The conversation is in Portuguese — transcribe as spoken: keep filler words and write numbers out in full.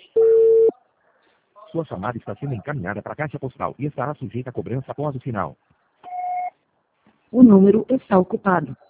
Sua chamada está sendo encaminhada para a caixa postal e estará sujeita a cobrança após o sinal. O número está ocupado.